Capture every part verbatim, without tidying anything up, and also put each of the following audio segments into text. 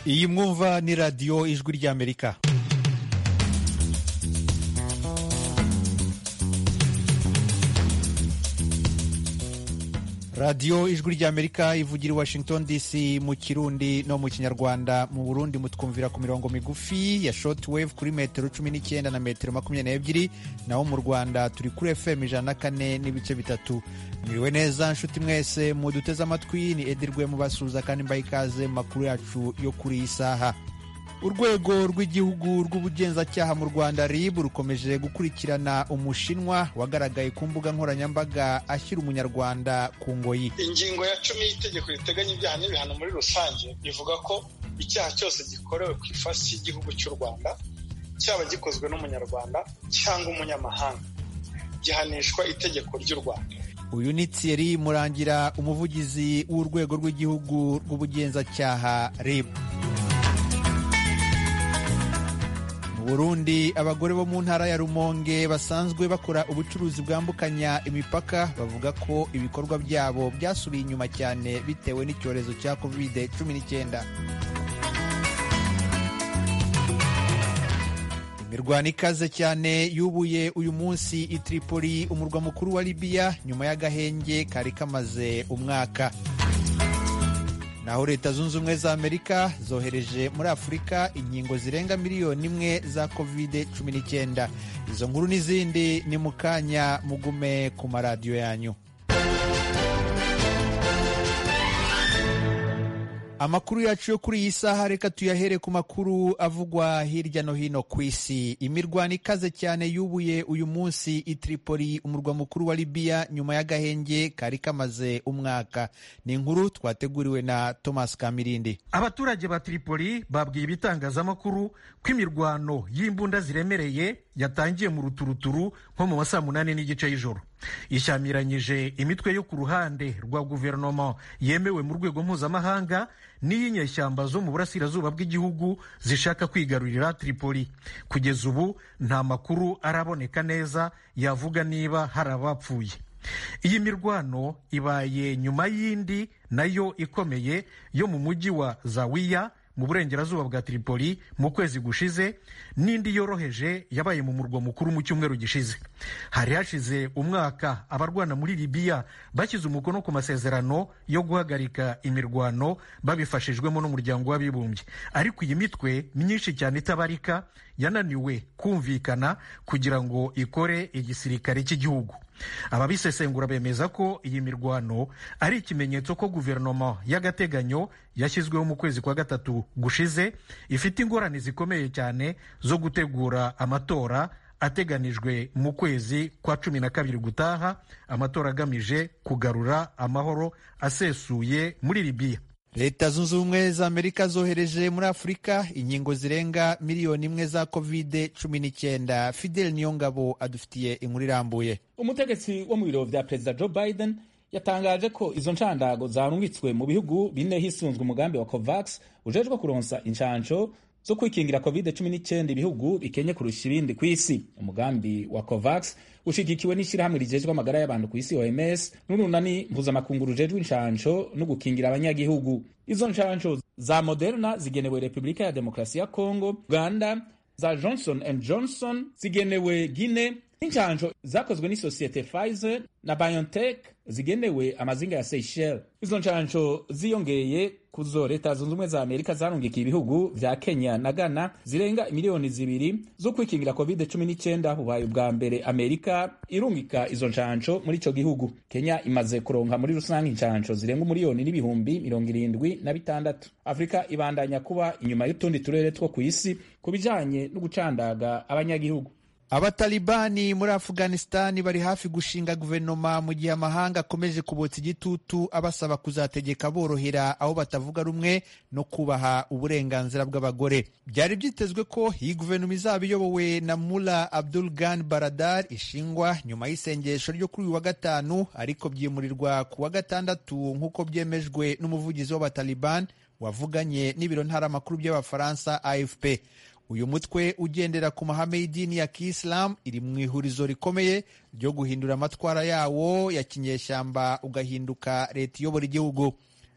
iyi mwumva ni radiyo ijwi ry'Amerika. radiyo ijwi ry'Amerika ivugira i Washington D C mu Kirundi no mu Kinyarwanda. Mu Burundi mutwumvira ku mirongo migufi ya shortwave kuri metero cumi n'icyenda na metero makumyabiri n'ebyiri, naho mu Rwanda turi kuri F M ijana na kane n'ibice bitatu. Mwiriwe neza nshuti mwese muduteze amatwi, ni Edirwe mubasuhuza kandi mbaye ikaze mu makuru yacu yo kuri iyi saha. Urwego rw'igihugu rw'ubugenzacyaha mu Rwanda R I B rukomeje gukurikirana umushinwa wagaragaye ku mbuga nkoranyambaga ashyira umunyarwanda ku ngoyi. Ingingo ya cumi y'itegeko riteganya ibyaha n'ibihano muri rusange ivuga ko icyaha cyose gikorewe ku ifasi y'igihugu cy'u Rwanda, cyaba gikozwe n'umunyarwanda cyangwa umunyamahanga, gihanishwa itegeko ry'u Rwanda. Uyu ni Thierry Murangira, umuvugizi w'urwego rw'igihugu rw'ubugenzacyaha R I B. Burundi, abagore bo mu ntara ya Rumonge basanzwe bakora ubucuruzi bwambukanya imipaka bavuga ko ibikorwa byabo byasubiye inyuma cyane bitewe n'icyorezo cya covid cumi n'icyenda. Imirwano ikaze cyane yubuye uyu munsi i Tripoli, umurwa mukuru wa Libya, nyuma y'agahenge kari kamaze umwaka. Naho Leta Zunze Ubumwe za Amerika zohereje muri Afurika inkingo zirenga miliyoni imwe za covid cumi n'icyenda. Izo nkuru n'izindi ni mu kanya, mugume ku maradiyo yanyu. Amakuru yacu yo kuri iyi saha reka tuyahere ku makuru avugwa hirya no hino ku isi. Imirwano ikaze cyane yubuye uyu munsi i Tripoli, umurwa mukuru wa Libya, nyuma y'agahenge kari kamaze umwaka. Ni inkuru twateguriwe na Thomas Kamirindi. Abaturage ba Tripoli babwiye ibitangazamakuru ko imirwano y'imbunda ziremereye yatangiye mu ruturuturu nko mu masaa munani n'igice y'ijoro. Ishyamiranyije imitwe yo ku ruhande rwa guverinoma yemewe mu rwego mpuzamahanga n'iy'inyeshyamba zo mu burasirazuba bw'igihugu zishaka kwigarurira Tripoli. Kugeza ubu nta makuru araboneka neza yavuga niba hari abapfuye. Iyi mirwano ibaye nyuma y'indi nayo ikomeye yo mu mujyi wa Zawiya mu burengerazuba bwa Tripoli mu kwezi gushize, n'indi yoroheje yabaye mu murwa mukuru mu cyumweru gishize. Hari hashize umwaka abarwana muri Libya bashyize umukono ku masezerano yo guhagarika imirwano babifashijwemo n'umuryango w'abibumbye, ariko iyi mitwe myinshi cyane itabarika yananiwe kumvikana kugira ngo ikore igisirikare cy'igihugu. Ababisesengura bemeza ko iyi mirwano ari ikimenyetso ko guverinoma y'agateganyo yashyizweho mu kwezi kwa gatatu gushize ifite ingorane zikomeye cyane zo gutegura amatora ateganijwe mu kwezi kwa cumi na kabiri gutaha, amatora agamije kugarura amahoro asesuye muri Libya. Leta Zunze Ubumwe za Amerika zohereje muri Afurika inkingo zirenga miliyoni imwe za covid cumi n'icyenda. Fidel Niyongabo adufitiye inkuru irambuye. Umutegetsi wo mu biro vya Perezida Joe Biden yatangaje ko izo nshandago zarungitswe mu bihugu bine hisunzwe umugambi wa COVAX ujejwe kuronsa inshansho zo kwikingira covid cumi n'icyenda ibihugu bikenye kurusha ibindi ku isi. Umugambi wa COVAX ushigikiwe n'ishyirahamwe rijejwe amagara y'abantu ku isi O M S n'urunani mpuzamakungu rujejwe inshansho no gukingira abanyagihugu. Izo nshansho za Moderna zigenewe Repubulika ya Demokarasi ya Kongo, Uganda, za Johnson and Johnson zigenewe Guinea, inshansho zakozwe n'isosiyete Pfizer na BioNTech zigenewe amazinga ya Seychelles. Izo nshansho ziyongeye kuzo Leta Zunze Ubumwe za Amerika zarungikiye ibihugu vya Kenya na Ghana zirenga miliyoni zibiri zo kwikingira covid cumi n'icyenda. Bubaye ubwa mbere Amerika irungika izo nshansho muri ico gihugu. Kenya imaze kuronka muri rusange inshansho zirenga miliyoni n'ibihumbi mirongo irindwi na bitandatu. Afrika ibandanya kuba inyuma y'utundi turere two ku isi ku bijanye no gucandaga abanyagihugu. Abatalibani muri Afghanistan bari hafi gushinga guverinoma mu gihe amahanga akomeje kubotsa igitutu abasaba kuzategeka borohera aho batavuga rumwe no kubaha uburenganzira bw'abagore. Byari byitezwe ko iyi guverinoma izaba iyobowe na Mullah Abdul Ghani Baradar ishingwa nyuma y'isengesho ryo kuri uyu wa gatanu, ariko byimurirwa ku wa gatandatu nk'uko byemejwe n'umuvugizi w'Abataliban wavuganye n'ibiro ntaramakuru by'Abafaransa A F P. Uyu mutwe ugendera ku mahame y'idini ya Kiislamu iri mu ihurizo rikomeye ryo guhindura amatwara yawo ya kinyeshyamba ugahinduka leta iyobora igihugu.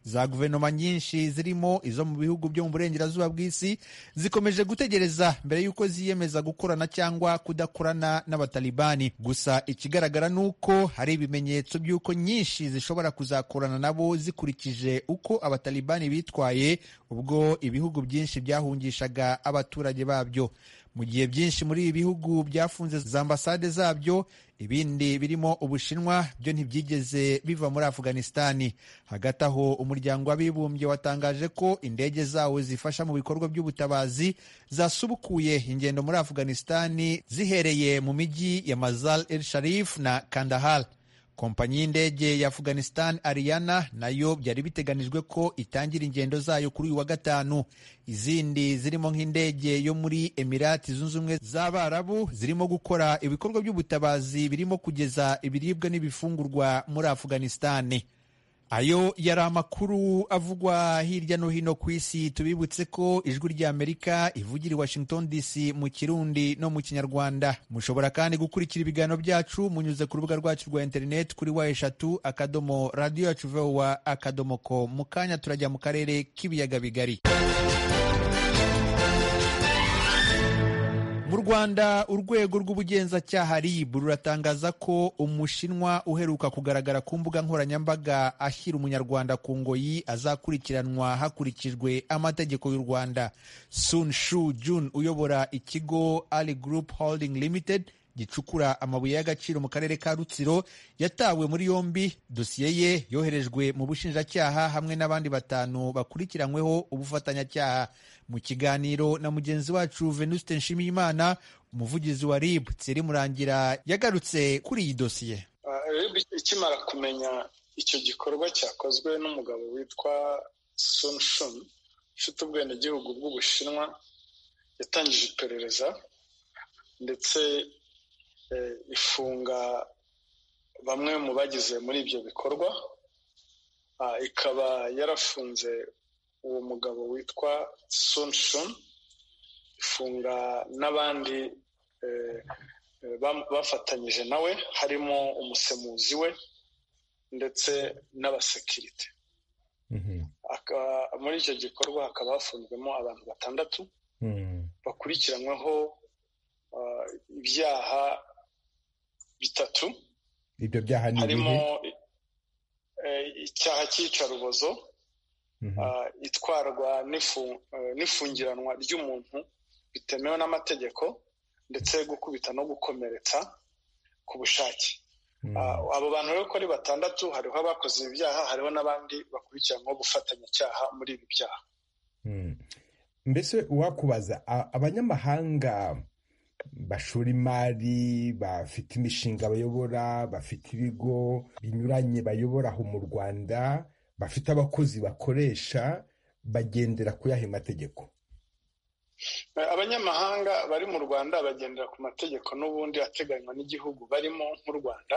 za guverinoma nyinshi zirimo izo mu bihugu byo mu burengerazuba bw'isi zikomeje gutegereza mbere y'uko ziyemeza gukorana cyangwa kudakorana n'abatalibani. Gusa ikigaragara ni uko hari ibimenyetso by'uko nyinshi zishobora kuzakorana nabo zikurikije uko abatalibani bitwaye ubwo ibihugu byinshi byahungishaga abaturage babyo. Mu gihe byinshi muri ibi bihugu byafunze za ambasade zabyo, ibindi birimo Ubushinwa byo ntibyigeze biva muri Afghanistani. Hagati aho, umuryango w'abibumbye watangaje ko indege zawo zifasha mu bikorwa by'ubutabazi zasubukuye ingendo muri Afghanistani zihereye mu mijyi ya Mazar el Sharif na Kandahar. Kompanyi y'indege ya Afghanistan Ariana nayo byari biteganijwe ko itangira ingendo zayo kuri uyu wa gatanu. Izindi zirimo nk'indege yo muri Emirati Zunze Ubumwe z'Abarabu zirimo gukora ibikorwa by'ubutabazi birimo kugeza ibiribwa n'ibifungurwa muri Afghanistan. Ayo yari amakuru avugwa hirya no hino ku isi. Tubibutse ko ijwi ry'Amerika ivugira i Washington D C mu Kirundi no mu Kinyarwanda. Mushobora kandi gukurikira ibiganiro byacu munyuze ku rubuga rwacu rwa interineti kuri wa eshatu akadomo radiyo yacu vowa akadomo ko. Mu kanya turajya mu karere k'ibiyaga bigari. Mu Rwanda, urwego rw'ubugenzacyaha R I B ruratangaza ko Umushinwa uheruka kugaragara ku mbuga nkoranyambaga ashyira Umunyarwanda ku ngoyi azakurikiranwa hakurikijwe amategeko y'u Rwanda. Sun Shu Jun uyobora ikigo Ali Group Holding Limited gicukura amabuye y'agaciro mu karere ka Rutsiro yatawe muri yombi. Dosiye ye yoherejwe mu bushinjacyaha hamwe n'abandi batanu bakurikiranyweho ubufatanyacyaha. Mu kiganiro na mugenzi wacu Venuste Nshimiyimana, umuvugizi wa R I B Thierry Murangira yagarutse kuri iyi dosiye. R I B ikimara kumenya icyo gikorwa cyakozwe n'umugabo witwa Sun Shun ufite ubwenegihugu bw'Ubushinwa, yatangije iperereza ndetse eh, ifunga bamwe mu bagize muri ibyo bikorwa. Ah, ikaba yarafunze uwo mugabo witwa Sun Shun, ifunga n'abandi eh, bafatanyije nawe harimo umusemuzi we ndetse n'abasekirite. Mm-hmm. Muri icyo gikorwa hakaba hafunzwemo abantu batandatu mm-hmm. bakurikiranyweho uh, ibyaha bitatu. Ibyo byaha ni harimo eh, icyaha cy'iyicarubozo, Mm-hmm. Uh, itwarwa n'ifu, uh, n'ifungiranwa ry'umuntu bitemewe n'amategeko ndetse gukubita no gukomeretsa ku bushake. Mm-hmm. Uh, abo bantu rero ko ari batandatu, hariho abakoze ibi byaha, hariho n'abandi bakurikiranwa gufatanyacyaha muri ibi byaha. Mm. Mbese uwakubaza abanyamahanga bashora imari, bafite imishinga bayobora, bafite ibigo binyuranye bayobora aho mu Rwanda, bafite abakozi bakoresha, bagendera ku yahe mategeko? Abanyamahanga bari mu Rwanda bagendera ku mategeko n'ubundi ateganywa n'igihugu barimo nk'u Rwanda.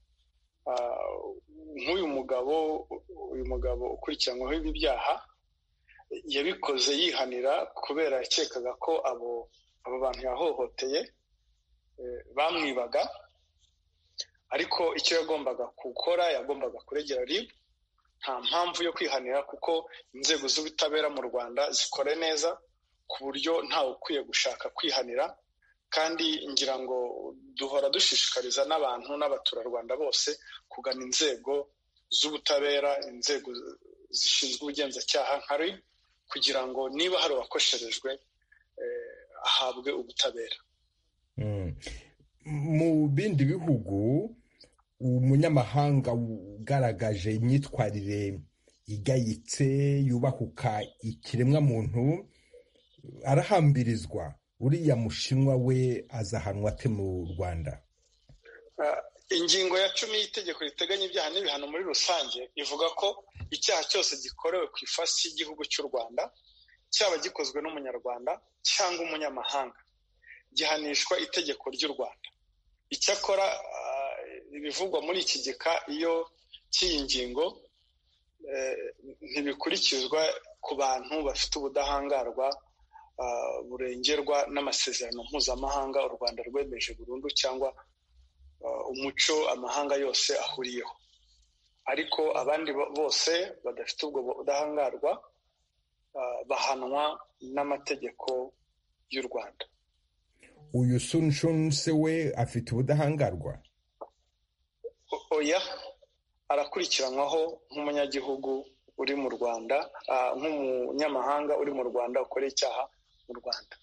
Nk'uyu mugabo uyu mugabo ukurikiranyweho ibi byaha yabikoze yihanira kubera yakekaga ko abo abo bantu yahohoteye bamwibaga, ariko icyo yagombaga gukora yagombaga kuregera R I B. Nta mpamvu yo kwihanira kuko inzego z'ubutabera mu Rwanda zikore neza ku buryo ntawe ukwiye gushaka kwihanira, kandi ngira ngo duhora dushishikariza n'abantu n'abaturarwanda bose kugana inzego z'ubutabera, inzego zishinzwe ubugenzacyaha nka R I B, kugira ngo niba hari uwakosherejwe eh, ahabwe ubutabera. Mm. Mu bindi bihugu umunyamahanga ugaragaje imyitwarire igayitse yubahuka ikiremwa muntu arahambirizwa. Uriya Mushinwa we azahanwa ate mu Rwanda? Uh, ingingo ya cumi y'itegeko riteganya ibyaha n'ibihano muri rusange ivuga ko icyaha cyose gikorewe ku ifasi y'igihugu cy'u Rwanda, cyaba gikozwe n'umunyarwanda cyangwa umunyamahanga, gihanishwa itegeko ry'u Rwanda. Icyakora uh, ibivugwa muri iki gika iyo cy'iyi ngingo eh, ntibikurikizwa ku bantu bafite ubudahangarwa uh, burengerwa n'amasezerano mpuzamahanga u Rwanda rwemeje burundu cyangwa uh, umuco amahanga yose ahuriyeho. ariko abandi bose badafite ubwo budahangarwa bahanwa n'amategeko y'u Rwanda. Uyu Sun Shun se we afite ubudahangarwa? Oya, arakurikiranwaho nk'umunyagihugu uri mu Rwanda, nk'umunyamahanga uri mu Rwanda ukoreye icyaha mu Rwanda.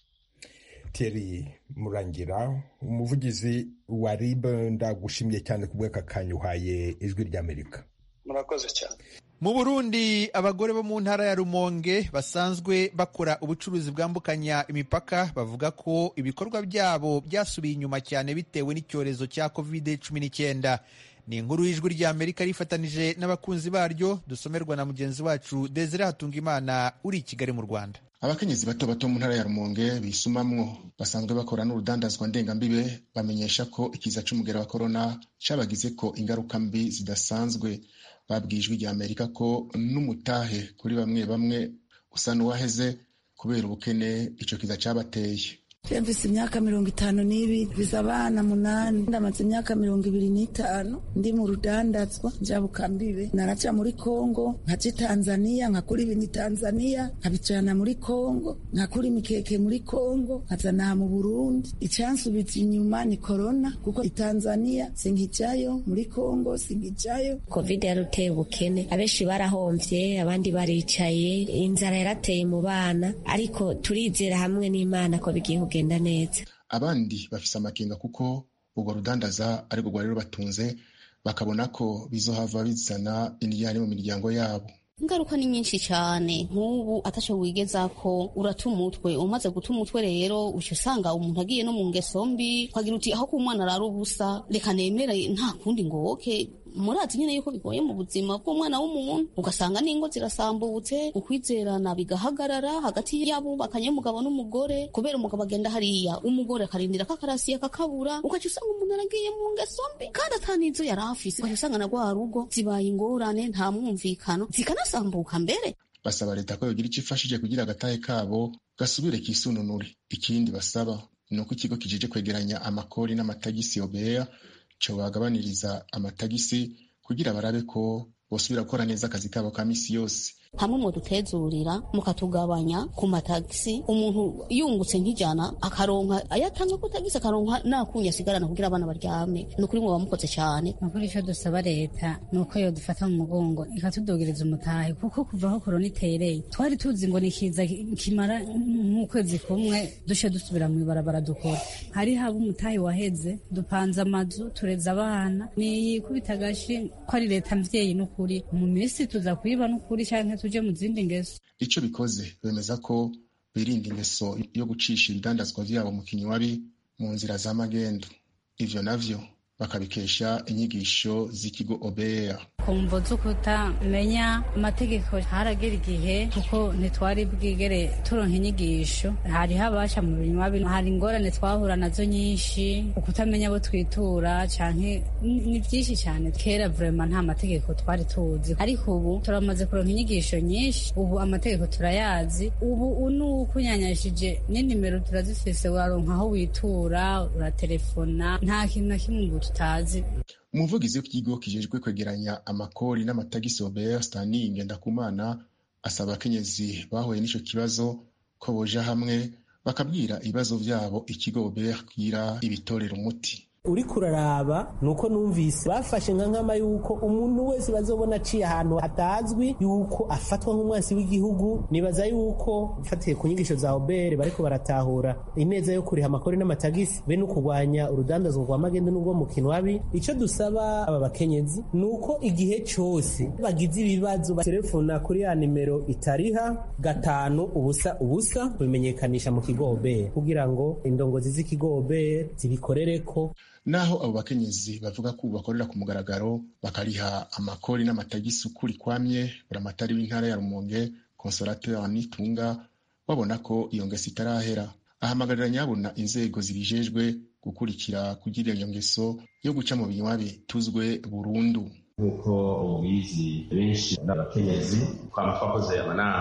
Thierry Murangira, umuvugizi wa R I B, ndagushimye cyane ku bw'aka kanya uhaye Ijwi ry'Amerika. Murakoze cyane. Mu Burundi, abagore bo mu ntara ya Rumonge basanzwe bakora ubucuruzi bwambukanya imipaka bavuga ko ibikorwa byabo byasubiye inyuma cyane bitewe n'icyorezo cya covid cumi n'icyenda. Ni inkuru y'Ijwi ry'Amerika rifatanije n'abakunzi baryo, dusomerwa na mugenzi wacu Desire Hatungimana uri i Kigali mu Rwanda. Abakenyezi bato bato mu ntara ya Rumonge bisumamwo basanzwe bakora n'urudandazwa ndengambibe bamenyesha ko ikiza c'umugera wa corona cabagize ko ingaruka mbi zidasanzwe. Babwijwe rya Amerika ko n'umutahe kuri bamwe bamwe usa n'uwaheze kubera ubukene ico kiza cabateye. Mfise imyaka mirongo itanu n'ibiri, mfise abana munani, ndamaze imyaka mirongo ibiri n'itanu ndi mu rudandazwa njabukambibe. Naraca muri Kongo nkaca Tanzania, nkakura ibintu Tanzania nkabicana muri Kongo, nkakura imikeke muri Kongo nkazana mu Burundi. Icansubiza inyuma ni corona, kuko i Tanzania sinkijayo, muri Kongo sinkijayo. Covid yaruteye ubukene, abenshi barahomvye, abandi baricaye, inzara yarateye mu bana, ariko turizera hamwe n'Imana ko bigiye genda neza. Abandi bafise amakenga kuko ubwo rudandaza ari rwo rero batunze, bakabona ko bizohava bizana indiyane mu miryango yabo. Ingaruka ni nyinshi cyane, nk'ubu atasho wigeza ko urata umutwe, umaze guta umutwe rero uca usanga umuntu agiye no mu ngeso mbi, ukagira uti aho k'umwana arara ubusa reka nemere nta kundi ngo oke. Murazi nyine yuko bigoye mu buzima bw'umwana w'umuntu, ugasanga n'ingo zirasambutse, ukwizerana bigahagarara hagati y'abubakanye umugabo n'umugore, kubera umugabo agenda hariya umugore akarindira kakarasiye kakabura, ugaca usanga umuntu aragiye mu ngeso mbi kandi atanizo yari afise, ugaca usanga na rwa rugo zibaye ingorane, nta mwumvikano, zikanasambuka mbere. Basaba leta ko yogira ico ifashije kugira agatahe kabo gasubire kisununure. Ikindi basaba ni uko ikigo kijije kwegeranya amakori n'amatagisi O B R co bagabaniriza amatagisi kugira barabe ko bosubira gukora neza akazi kabo ka misi yose. Hamwe mu dutezurira mukatugabanya ku matagisi, umuntu yungutse nk'ijana akaronka ayatanga ku tagisi, akaronka nakunya sigarana kugira abana baryame. Nukuri mwe bamukoze cyane. Nukuri ico dusaba leta nuko yo dufata mu mugongo ikatudogereza umutahe, kuko kuva aho corona itereye twari tuzi ngo nikiza kimara nk'ukwezi kumwe dushe dusubira mu ibarabara dukora. Hari haba umutahe waheze, dupanze amazu, tureza abana, ni kubitagashi ko ari leta mvyeyi. Nukuri mu minsi tuza kwiba nukuri cyane tuje mu zindi ngeso. Ico bikoze bemeza ko birinda ingeso yo gucisha ibidandazwa vyabo mu kinywabi mu nzira za magendo. Ivyo navyo bakabikesha inyigisho z'ikigo O B R. Kumvo zukutamenya amategeko haragera igihe kuko ntitwari bwigere turonka inyigisho, hari habasha mu binywabi, hari ingorane twahura nazo nyinshi, ukutamenya abo twitura canke ni vyinshi cyane. Kera vraiment nta mategeko twari tuzi, ariko ubu turamaze kuronka inyigisho nyinshi, ubu amategeko turayazi. Ubu unukunyanyashije n'inimero turazifise, waronka aho witura, uratelefona, nta kintu na kimwe ngo tutazi. Umuvugizi w'ikigo kijejwe kwegeranya amakori n'amatagisi O B R Stanley Ngendakumana asaba abakenyezi bahuye n'ico kibazo ko boja hamwe bakabwira ibibazo vyabo ikigo O B R kugira ibitorera umuti. Uri kuraraba nuko numvise bafashe nka nkama yuko umuntu wese bazobona aciye ahantu hatazwi yuko afatwa nk'umwansi w'igihugu. Nibaza yuko ufatiye ku nyigisho za O B R bariko baratahura ineza yo kuriha amakori n'amatagisi be no kurwanya urudandazwa rwa magendo n'ubwo mu kinwabi. Ico dusaba aba bakenyezi nuko igihe cose bagize ibibazo baterefona kuri ya nimero itariha gatanu ubusa ubusa bimenyekanisha mu kigo O B R kugira ngo indongozi z'ikigo O B R zibikorereko. Naho abo bakenyezi bavuga ko bakorera ku mugaragaro bakariha amakori n'amatagisi ukuri kwamye, buramatari w'intara ya Rumonge Consolateur Nitunga babona ko iyo ngeso itarahera. Ahamagarira nyabona inzego zibijejwe gukurikira kugira iyo ngeso yo guca mu binywabi tuzwe burundu. Nk'uko ubizi benshi n'abakenyezi twaba twakoze amanama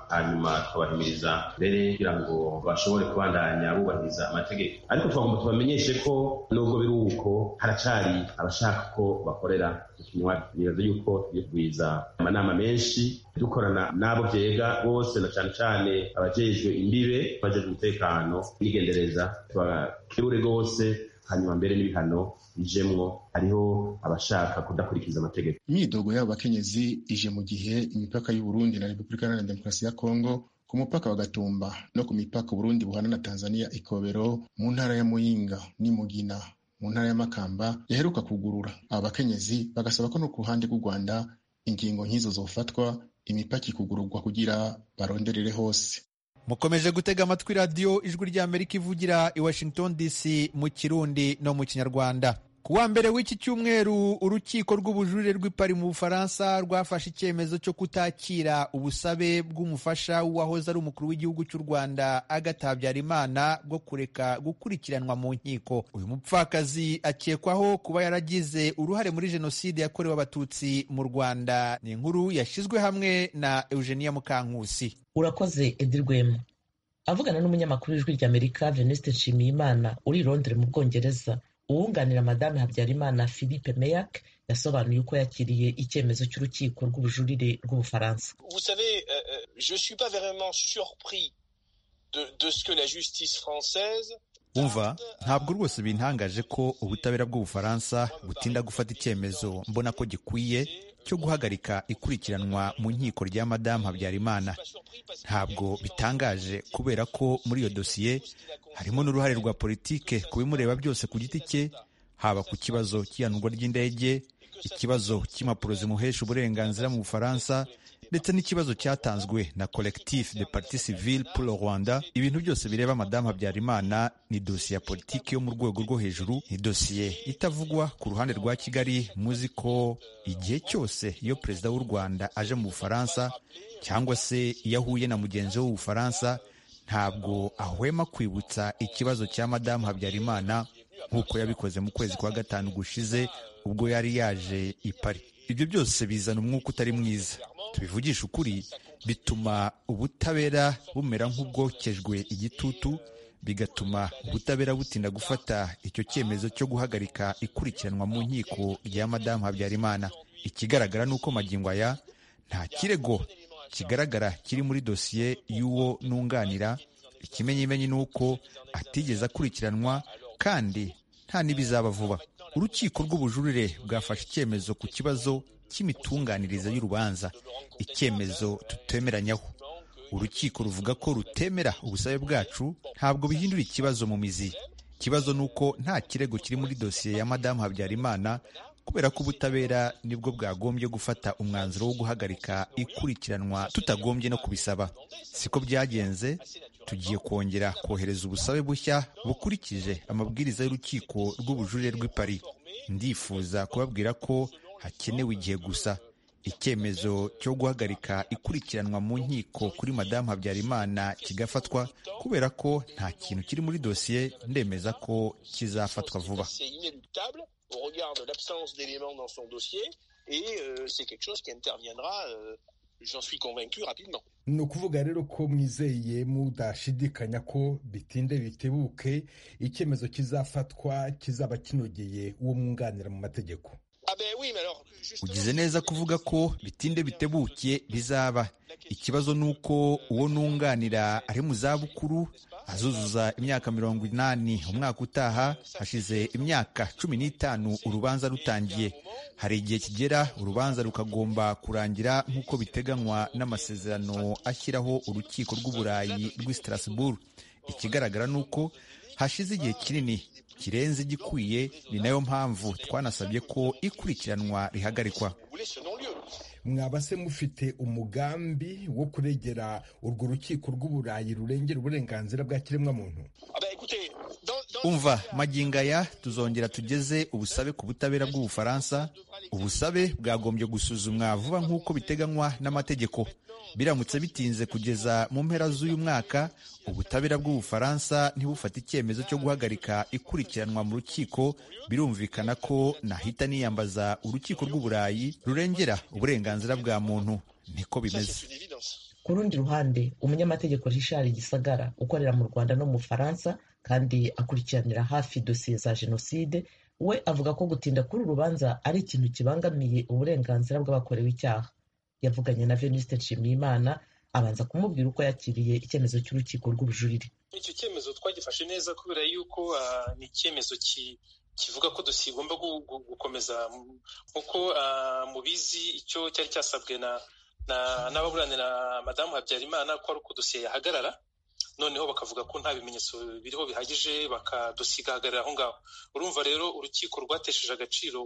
hanyuma tukabahimiriza mbere kugira ngo bashobore kubandanya bubahiriza amategeko. Ariko twagomba tubamenyeshe ko nubwo biri uko haracari abashaka ko bakorera ikinywa. Nibaza yuko tugwiza amanama menshi dukorana n'abo vyega bose, na cane cane abajejwe imbibe, abajejwe umutekano n'igendereza, tubakebure gose, hanyuma mbere n'ibihano bijemwo. Hariho abashaka kudakurikiza amategeko. Imyidogo y'abo bakenyezi ije mu gihe imipaka y'u Burundi na Repubulika Iharanira Demokarasi ya Kongo, ku mupaka wa Gatumba no ku mipaka Burundi buhana na Tanzania Ikobero, mu ntara ya Muyinga n'Imugina mu ntara ya Makamba yaheruka kugurura. Aba bakenyezi bagasaba ko no ku ruhande rw'u Rwanda ingingo nk'izo zofatwa, imipaka ikugururwa kugira baronderere hose. Mukomeje gutega amatwi radiyo Ijwi ry'Amerika ivugira i Washington D C mu Kirundi no mu Kinyarwanda. Kuwa mbere w'iki cyumweru urukiko rw'ubujurire rw'i Paris mu Bufaransa rwafashe icyemezo cyo kutakira ubusabe bw'umufasha w'uwahoze ari umukuru w'igihugu cy'u Rwanda Agathe Habyarimana bwo kureka gukurikiranwa mu nkiko. Uyu mupfakazi akekwaho kuba yaragize uruhare muri jenoside yakorewe abatutsi mu Rwanda. Ni inkuru yashyizwe hamwe na Eugenia Mukankusi. Urakoze Edi Rwema. Avugana n'umunyamakuru w'Ijwi ry'Amerika Venuste Nshimiyimana uri i Londres mu Bwongereza, uwunganira Madame Habyarimana Philippe Meyak yasobanuye uko yakiriye icyemezo cy'urukiko rw'ubujurire rw'Ubufaransa. Vous savez, euh, je suis pas vraiment surpris de, de ce que la justice française. Umva, ntabwo rwose bintangaje ko ubutabera bw'Ubufaransa butinda gufata icyemezo mbona ko gikwiye cyo guhagarika ikurikiranwa mu nkiko rya Madame Habyarimana. Ntabwo bitangaje kubera ko muri iyo dosiye harimo n'uruhare rwa politike ku bimureba byose ku giti cye, haba ku kibazo cy'ihanurwa ry'indege, ikibazo cy'impapuro zimuhesha uburenganzira mu Bufaransa, ndetse n'ikibazo cyatanzwe na Collectif de Partis Civils pour le Rwanda. Ibintu byose bireba Madame Habyarimana ni dosiye ya politiki yo mu rwego rwo hejuru, ni dosiye itavugwa ku ruhande rwa Kigali. Muzi ko igihe cyose iyo perezida w'u Rwanda aje mu Bufaransa cyangwa se iyo ahuye na mugenzi we w'Ubufaransa, ntabwo ahwema kwibutsa ikibazo cya Madame Habyarimana nk'uko yabikoze mu kwezi kwa gatanu gushize ubwo yari yaje i Paris. Ibyo byose bizana umwuka utari mwiza. Tubivugisha ukuri, bituma ubutabera bumera nk'ubwokejwe igitutu, bigatuma ubutabera butinda gufata icyo cyemezo cyo guhagarika ikurikiranwa mu nkiko rya Madame Habyarimana. Ikigaragara nuko magingo aya nta kirego kigaragara kiri muri dosiye y'uwo nunganira. Ikimenyimenyi nuko atigeze akurikiranwa kandi nta n'ibizaba vuba. Urukiko rw'ubujurire bwafashe icyemezo ku kibazo cy'imitunganyirize y'urubanza, icyemezo tutemeranyaho. Urukiko ruvuga ko rutemera ubusabe bwacu, ntabwo bihindura ikibazo mu mizi. Ikibazo nuko nta kirego kiri muri dosiye ya Madame Habyarimana, kubera ko ubutabera nibwo bwagombye gufata umwanzuro wo guhagarika ikurikiranwa tutagombye no kubisaba. Siko byagenze. Tugiye kongera kohereza ubusabe bushya bukurikije amabwiriza y'urukiko rw'ubujurire rw'i Paris. Ndifuza kubabwira ko hakenewe igihe gusa. Icyemezo cyo guhagarika ikurikiranwa mu nkiko kuri Madame Habyarimana kigafatwa, kubera ko nta kintu kiri muri dosiye. Ndemeza ko kizafatwa vuba. Au regard de l'absence d'éléments dans son dossier, et euh, c'est quelque chose qui interviendra, euh, j'en suis convaincu, rapidement. Ni ukuvuga rero ko mwizeye mudashidikanya ko bitinde bitebuke icyemezo kizafatwa kizaba kinogeye uwo mwunganira mu mategeko. Ugize neza kuvuga ko bitinde bitebuke bizaba. Ikibazo nuko uwo nunganira ari mu zabukuru, azuzuza imyaka mirongo inani umwaka utaha. Hashize imyaka cumi n'itanu urubanza rutangiye. Hari igihe kigera urubanza rukagomba kurangira nk'uko biteganywa n'amasezerano ashyiraho urukiko rw'uburayi rw'i Strasbourg. Ikigaragara nuko hashize igihe kinini kirenze igikwiye. Ni nayo mpamvu twanasabye ko ikurikiranwa rihagarikwa. Mwaba se mufite umugambi wo kuregera urwo rukiko rw'uburayi rurengera uburenganzira bwa kiremwamuntu? Umva, magingo aya tuzongera tugeze ubusabe ku butabera bw'Ubufaransa. Ubusabe bwagombye gusuzumwa vuba nk'uko biteganywa n'amategeko. Biramutse bitinze kugeza mu mpera z'uyu mwaka, ubutabera bw'Ubufaransa ntibufate icyemezo cyo guhagarika ikurikiranwa mu rukiko, birumvikana ko nahita niyambaza urukiko rw'uburayi rurengera uburenganzira bwa muntu. Niko bimeze. ku rundi ruhande umunyamategeko Richard Gisagara ukorera mu Rwanda no mu Faransa kandi akurikiranira hafi dosiye za jenoside, we avuga ko gutinda kuri uru rubanza ari ikintu kibangamiye uburenganzira bw'abakorewe icyaha. Yavuganye na Venuste Nshimiyimana abanza kumubwira uko yakiriye icyemezo cy'urukiko rw'ubujurire. Icyo cyemezo twagifashe neza kubera yuko uh, ni icyemezo ki kivuga ko dosiye igomba gukomeza nk'uko uh, mubizi icyo cyari cyasabwe na n'ababuranira madamu Habyarimana ko ari uko dosiye yahagarara, noneho bakavuga ko nta bimenyetso biriho bihagije bakadosiye igahagarara aho ngaho. Urumva rero urukiko rwatesheje agaciro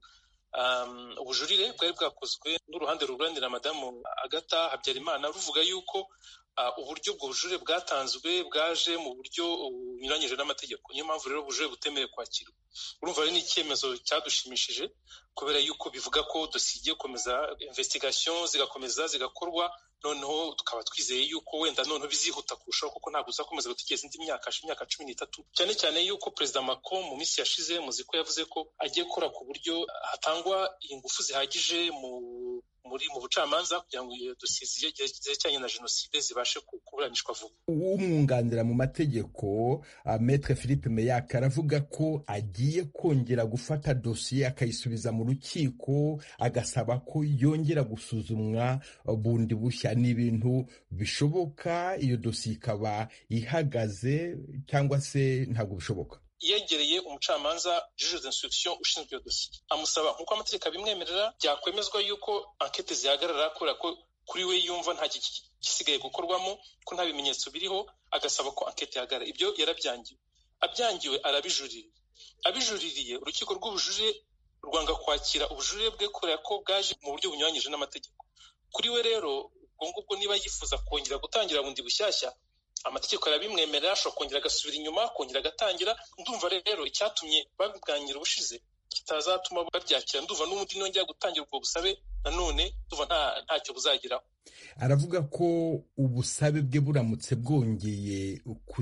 um, ubujurire bwari bwakozwe n'uruhande ruburanira madamu Agatha Habyarimana ruvuga yuko Uh, uburyo bw'ubujurire bwatanzwe bwaje mu buryo bunyuranyije n'amategeko. Niyo mpamvu rero ubujurire butemerewe kwakirwa. Urumva rero ni icyemezo cyadushimishije kubera yuko bivuga ko dosiye igiye gukomeza, investigation zigakomeza zigakorwa, noneho tukaba twizeye yuko wenda noneho bizihuta kurushaho kuko ntabwo uzakomeza gutegereza indi myaka imyaka cumi n'itatu, cyane cyane yuko Perezida Macron mu minsi yashize muzi ko yavuze ko agiye gukora ku buryo hatangwa ingufu zihagije mu muri mu bucamanza kugira ngo iyo dosiye zerekeranye na jenoside zibashe kuburanishwa vuba. Umwunganira mu mategeko uh, Maître Philippe Meyak aravuga ko agiye kongera gufata dosiye akayisubiza mu rukiko agasaba ko yongera gusuzumwa bundi bushya. Ni ibintu bishoboka iyo dosiye ikaba ihagaze cyangwa se ntabwo bishoboka? Yegereye umucamanza juge d'instruction ushinzwe iyo dosiye amusaba nk'uko amategeko abimwemerera byakwemezwa yuko enquête zihagarara kubera ko kuri we yumva nta gisigaye gukorwamo, ko nta bimenyetso biriho, agasaba ko enquête ihagarara. Ibyo yarabyangiwe, abyangiwe arabijurira, abijuririye urukiko rw'ubujurire rwanga kwakira ubujurire bwe kubera ko bwaje mu buryo bunyuranyije n'amategeko. Kuri we rero ubwo ngubwo niba yifuza kongera gutangira bundi bushyashya, amategeko yarabimwemerera, ashobora kongera agasubira inyuma kongera agatangira. Ndumva rero icyatumye babibwangira ubushize kitazatuma babyakira, ndumva n'ubundi nongera gutangira ubwo busabe nanone ndumva nta ntacyo buzageraho. Aravuga ko ubusabe bwe buramutse bwongeye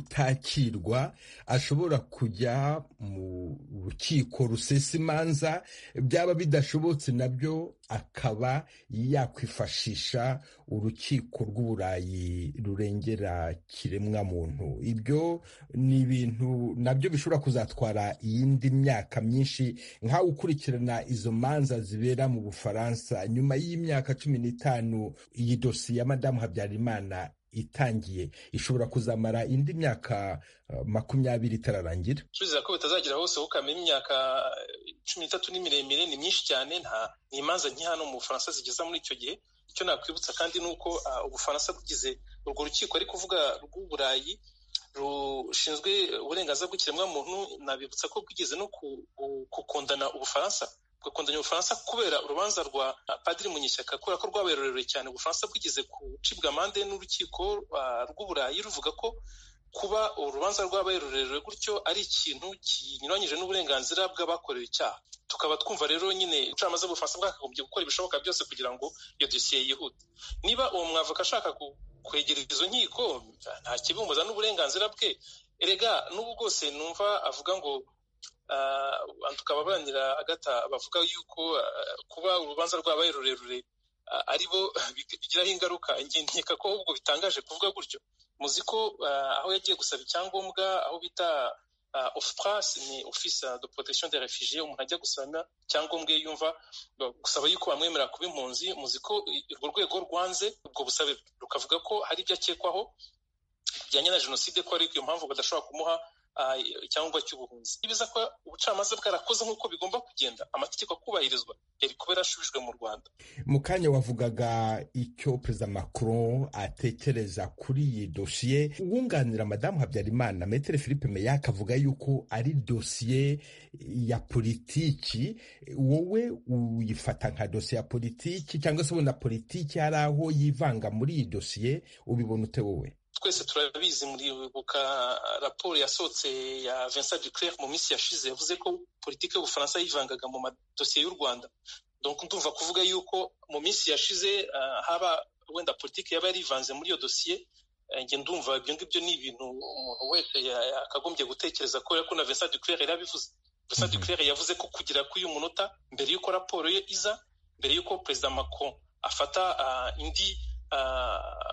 kutakirwa ashobora kujya mu rukiko rusesa imanza, byaba bidashobotse nabyo akaba yakwifashisha urukiko rw'Uburayi rurengera kiremwa muntu. Ibyo ni ibintu nabyo bishobora kuzatwara iyindi myaka myinshi. Nkawe ukurikirana izo manza zibera mu Bufaransa, nyuma y'imyaka cumi n'itanu iyi dosiye ya madamu Habyarimana itangiye ishobora kuzamara indi myaka uh, makumyabiri itararangira. Tuzira ko bitazagira hose ukamenya imyaka cumi n'itatu ni miremire, ni myinshi cyane. Nta ni imanza nke hano mu Bufaransa zigeza muri icyo gihe. Icyo nakwibutsa kandi nuko uh, Ubufaransa bugize urwo rukiko ari kuvuga rw'Uburayi rushinzwe uburenganzira bw'ikiremwa muntu, nabibutsa ko bwigeze no kukondana Ubufaransa gukondanya Ubufaransa kubera urubanza rwa Padiri Munyeshyaka kubera ko rwabaye rurerure cyane. Ubufaransa bwigeze gucibwa amande n'urukiko uh, rw'Uburayi ruvuga ko kuba urubanza rwabaye rurerure gutyo ari ikintu kinyuranyije n'uburenganzira bw'abakorewe icyaha. Tukaba twumva rero nyine ubucamanza bw'Ubufaransa bwakagombye gukora ibishoboka byose kugira ngo iyo dosiye yihute. Niba uwo mwavoka ashaka kwegereza izo nkiko nta kibumbuza n'uburenganzira bwe. Erega n'ubu bwose numva avuga ngo Uh, tukaba barangira Agatha bavuga yuko uh, kuba urubanza rwabaye rurerure uh, aribo bigiraho ingaruka. Nkeka ko ubwo bitangaje kuvuga gutyo. Muzi ko uh, aho yagiye gusaba icyangombwa aho bita uh, O F P R A, ni Office de Protection des Réfugiés, umuntu ajya gusaba icyangombwa yumva gusaba yuko bamwemerera kuba impunzi. Muzi ko urwo rwego rwanze ubwo busabe rukavuga ko hari ibyo akekwaho bijyanye na jenoside, ko ari iyo mpamvu badashobora kumuha icyangombwa cy'ubuhunzi. Ibiza ko ubucamanza bwarakoze nk'uko bigomba kugenda, amategeko akubahirizwa, yari kuba yarashubijwe mu Rwanda. Mu kanya wavugaga icyo Perezida Macron atekereza kuri iyi dosiye. Uwunganira madamu Habyarimana Maître Philippe Meyak avuga yuko ari dosiye ya politiki. Wowe uyifata nka dosiye ya politiki cyangwa se ubona politiki hari aho yivanga muri iyi dosiye? Ubibona ute wowe? Twese turabizi, muri buka raporo yasohotse ya Vincent Duclerc mu minsi yashize yavuze ko politiki y'Ubufaransa yivangaga mu madosiye y'u Rwanda. Donc ndumva kuvuga yuko mu minsi yashize uh, haba wenda politiki yaba yarivanze muri iyo dosiye. Nge ndumva ibyo ngibyo ni ibintu umuntu wese yakagombye gutekereza kubera ko na Vincent Duclerc yarabivuze. Vincent Duclerc yavuze ko kugira k'uyu munota mbere y'uko raporo ye iza, mbere y'uko Perezida Macron afata uh, indi uh,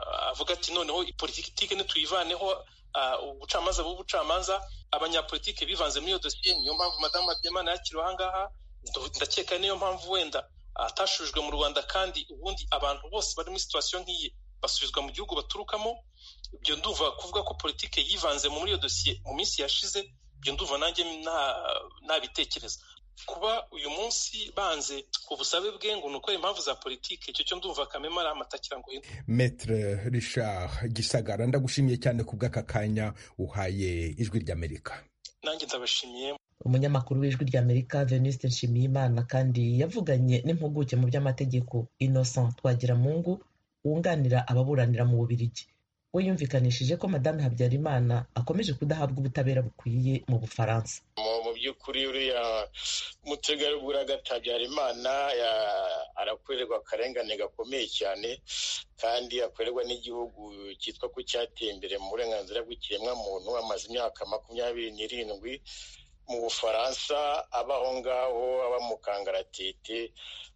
avuga ati noneho politiki ntituyivaneho ubucamanza bw'ubucamanza abanyapolitike bivanze muri iyo dosiye. Niyo mpamvu madamu Habyarimana yakiriwe ahangaha. Ndakeka niyo mpamvu wenda atashujwe mu Rwanda, kandi ubundi abantu bose bari muri situwasiyo nk'iyi basubizwa mu gihugu baturukamo. Ibyo ndumva kuvuga ko politike yivanze muri iyo dosiye mu minsi yashize, ibyo ndumva nanjye ntabitekereza. Kuba uyu munsi banze ku busabe bwe ngo nuko impamvu za politike, icyo cyo ndumva Kamema ari amatakira ngo Maître Richard Gisagara, ndagushimiye cyane ku bw'aka kanya uhaye Ijwi ry'Amerika. Nanjye ndabashimiye. Umunyamakuru w'Ijwi ry'Amerika Venuste Nshimiyimana kandi yavuganye n'impuguke mu by'amategeko Innocent Twagiramungu wunganira ababuranira mu Bubiligi. We yumvikanishije ko Madame Habyarimana akomeje kudahabwa ubutabera bukwiye mu Bufaransa. Mu by'ukuri uriya mutegarugori Agathe Habyarimana arakorerwa akarengane gakomeye cyane, kandi akorerwa n'igihugu cyitwa ko cyateye imbere mu burenganzira bw'ikiremwamuntu. Amaze imyaka makumyabiri n'irindwi mu Bufaransa, abaho ngaho aba mu kangaratete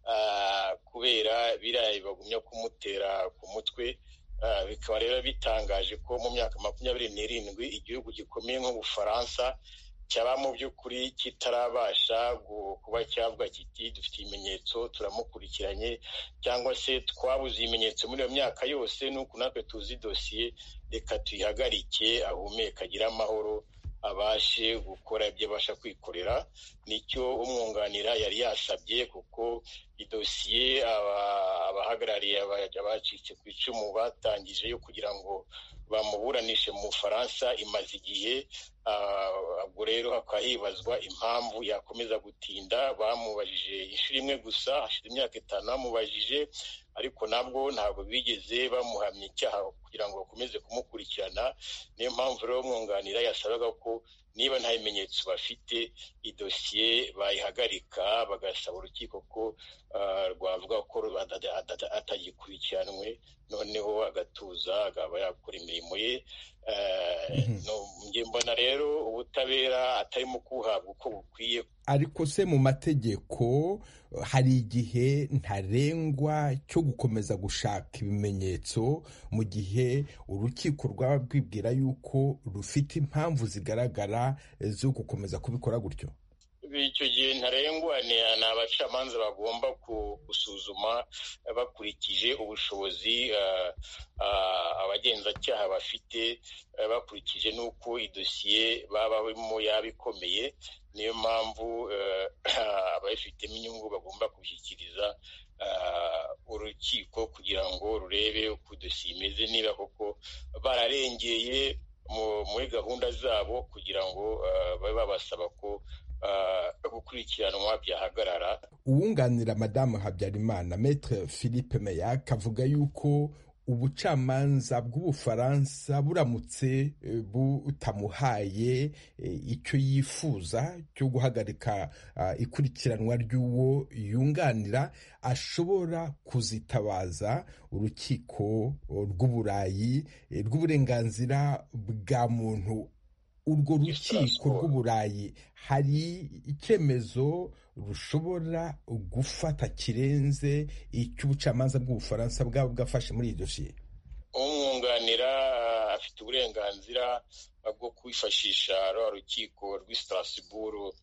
kubera biriya bagumya kumutera ku mutwe. Bikaba rero bitangaje ko mu myaka makumyabiri n'irindwi igihugu gikomeye nk'Ubufaransa cyaba mu by'ukuri kitarabasha kuba cyavuga kiti dufite ibimenyetso turamukurikiranye, cyangwa se twabuze ibimenyetso muri iyo myaka yose, nuko natwe tuzi dosiye, reka tuyihagarike ahumeka agire amahoro abashe gukora ibyo abasha kwikorera. Nicyo umwunganira yari yasabye, kuko idosiye abahagarariye abacitse ku icumu batangije yo kugira ngo bamuburanishe mu Bufaransa imaze igihe. Ubwo rero hakaba hibazwa impamvu yakomeza gutinda. Bamubajije inshuro imwe gusa, hashize imyaka itanu bamubajije, ariko nabwo ntabwo bigeze bamuhamya icyaha kugira ngo bakomeze kumukurikirana. Niyo mpamvu rero umwunganira yasabaga ko niba nta bimenyetso bafite, idosiye bayihagarika, bagasaba urukiko ko rwavuga ko atagikurikiranwe, noneho agatuza akaba yakora imirimo ye. Mbona rero ubutabera atarimo kuhabwa uko bukwiye. Ariko se mu mategeko hari igihe ntarengwa cyo gukomeza gushaka ibimenyetso mu gihe urukiko rwaba rwibwira yuko rufite impamvu zigaragara zo gukomeza kubikora gutyo? Icyo gihe ntarengwa ni abacamanza bagomba gusuzuma bakurikije ubushobozi abagenzacyaha bafite, bakurikije n'uko idosiye baba barimo yaba ikomeye. Niyo mpamvu ababifitemo inyungu bagomba gushyikiriza urukiko kugira ngo rurebe uko idosiye imeze, niba koko bararengeye muri gahunda zabo, kugira ngo babe babasaba ko gukurikiranwa byahagarara. Uwunganira Madamu Habyarimana Maître Philippe Meyac avuga yuko ubucamanza bw'Ubufaransa buramutse butamuhaye icyo yifuza cyo guhagarika ikurikiranwa ry'uwo yunganira, ashobora kuzitabaza urukiko rw'Uburayi rw'uburenganzira bwa muntu. Urwo rukiko rw'Uburayi hari icyemezo rushobora gufata kirenze icy'ubucamanza bw'Ubufaransa bwaba bwafashe muri iyi dosiye? Umwunganira afite uburenganzira bwo kwifashisha rwa rukiko rw'i Strasbourg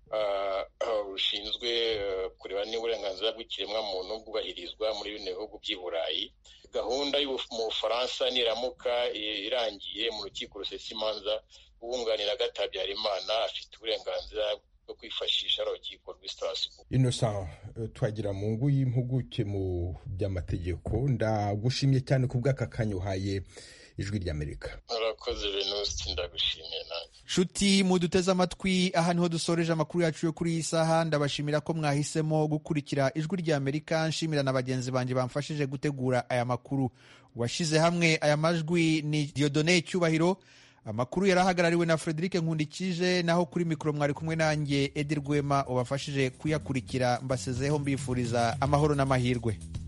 rushinzwe kureba niba uburenganzira bw'ikiremwamuntu bwubahirizwa muri bino bihugu by'i Burayi. Gahunda mu Bufaransa niramuka irangiye mu rukiko rusesa imanza, uwunganira Agathe Habyarimana afite uburenganzira bwo kwifashisha urukiko rw'i Strasbourg. Innocent Twagiramungu y'impuguke mu by'amategeko, ndagushimiye cyane ku bw'aka kanya uhaye Ijwi ry'Amerika. Urakoze Venuste, ndagushimiye nanjye. Nshuti muduteze amatwi, aha niho dusoreje amakuru yacu yo kuri iyi saha. Ndabashimira ko mwahisemo gukurikira Ijwi ry'Amerika. Nshimira na bagenzi banjye bamfashije gutegura aya makuru. Washyize hamwe aya majwi ni Dieudonné Cyubahiro. Amakuru yarahagarariwe na Frederic Nkundikije, naho kuri mikoro mwari kumwe nanjye Edi Rwema ubafashije kuyakurikira. Mbasezeho mbifuriza amahoro n'amahirwe.